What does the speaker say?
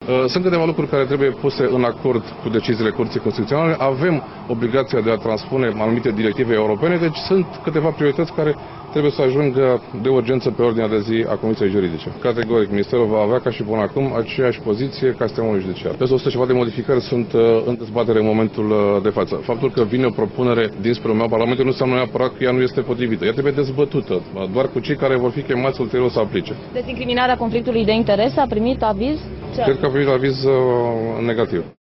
Sunt câteva lucruri care trebuie puse în acord cu deciziile Curții Constituționale. Avem obligația de a transpune anumite directive europene, deci sunt câteva priorități care trebuie să ajungă de urgență pe ordinea de zi a Comisiei Juridice. Categoric, Ministerul va avea ca și până acum aceeași poziție ca sistemul judiciar. Peste 100 ceva de modificări sunt în dezbatere în momentul de față. Faptul că vine o propunere dinspre meu Parlamentul nu înseamnă neapărat că ea nu este potrivită. Ea trebuie dezbătută, doar cu cei care vor fi chemați ulterior să aplice. Dezincriminarea conflictului de interes a primit aviz? Cred că a primit aviz negativ.